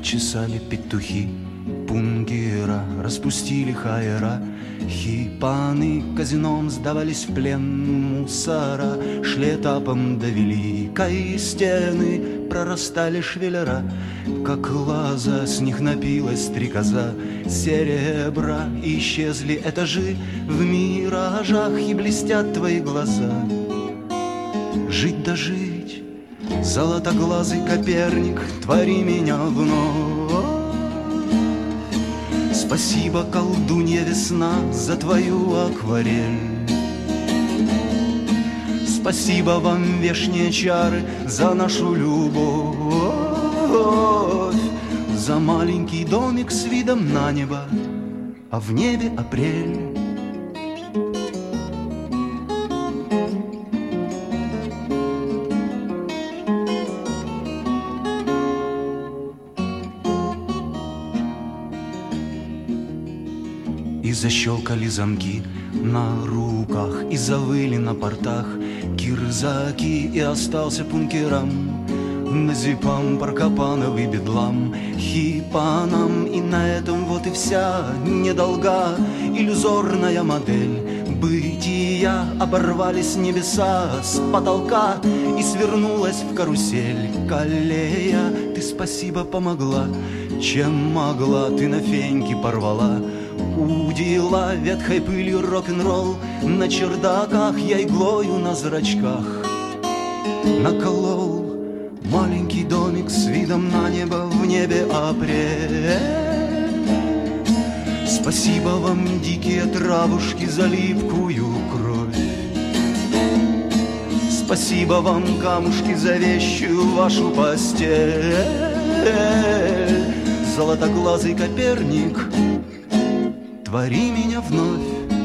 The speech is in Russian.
чесали петухи пунгера, распустили хайера. Хипаны казином сдавались в плен, мусора шли этапом до великой стены, прорастали швеллера, как лоза, с них напилась стрекоза серебра, и исчезли этажи в миражах, и блестят твои глаза. Жить да жить, золотоглазый Коперник, твори меня вновь. Спасибо, колдунья весна, за твою акварель. Спасибо вам, вешние чары, за нашу любовь, за маленький домик с видом на небо, а в небе апрель. И защелкали замки на руках, и завыли на портах кирзаки, и остался пункером Назипам, Паркопанов и Бедлам, Хипанам. И на этом вот и вся недолга иллюзорная модель бытия. Оборвались небеса с потолка, и свернулась в карусель колея. Ты спасибо помогла, чем могла, ты на феньки порвала удила ветхой пылью рок-н-ролл. На чердаках я иглою на зрачках наколол маленький домик с видом на небо, в небе апрель. Спасибо вам, дикие травушки, за липкую кровь. Спасибо вам, камушки, за вещую вашу постель. Золотоглазый Коперник, твори меня вновь.